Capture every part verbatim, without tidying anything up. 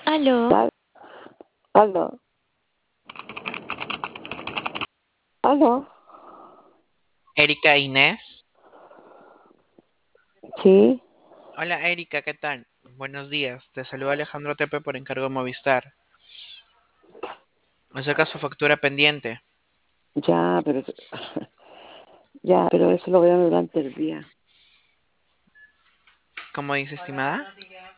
Aló, ¿Sabes? Aló, aló, Erika Inés. sí, Hola Erika, ¿qué tal? Buenos días. Te saluda Alejandro Tepe por encargo de Movistar. Acerca su factura pendiente. ya, pero ya, pero eso lo veo durante el día. ¿Cómo dice, estimada?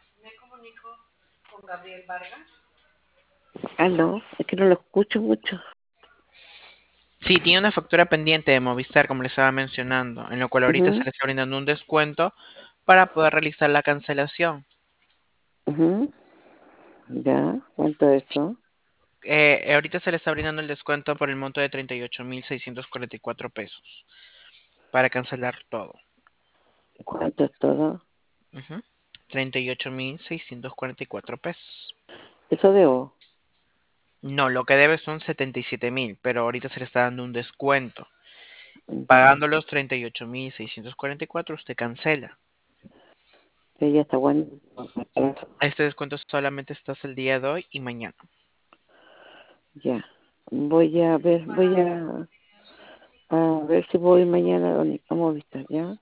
Aló, es que no lo escucho mucho. Sí, tiene una factura pendiente de Movistar, como le estaba mencionando, en lo cual ahorita se Mhm, le está brindando un descuento para poder realizar la cancelación. mhm, ya, ¿cuánto es eso? Eh, ahorita se le está brindando el descuento por el monto de treinta y ocho mil seiscientos cuarenta y cuatro pesos para cancelar todo. ¿Cuánto es todo? Ujú. treinta y ocho mil seiscientos cuarenta y cuatro pesos. Eso debo. No, lo que debe son setenta y siete mil, pero ahorita se le está dando un descuento. Ya, Pagando los treinta y ocho mil seiscientos cuarenta y cuatro, usted cancela. que ya está bueno. Este descuento solamente está hasta el día de hoy y mañana. Ya, voy a ver, voy a, a ver si voy mañana a a Movistar, ¿ya?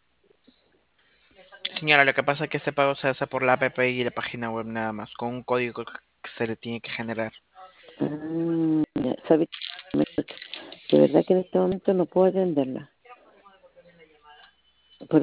Señora, lo que pasa es que este pago se hace por la app y la página web nada más, con un código que se le tiene que generar. Mm, ya, ¿sabes? De verdad que en este momento no puedo atenderla.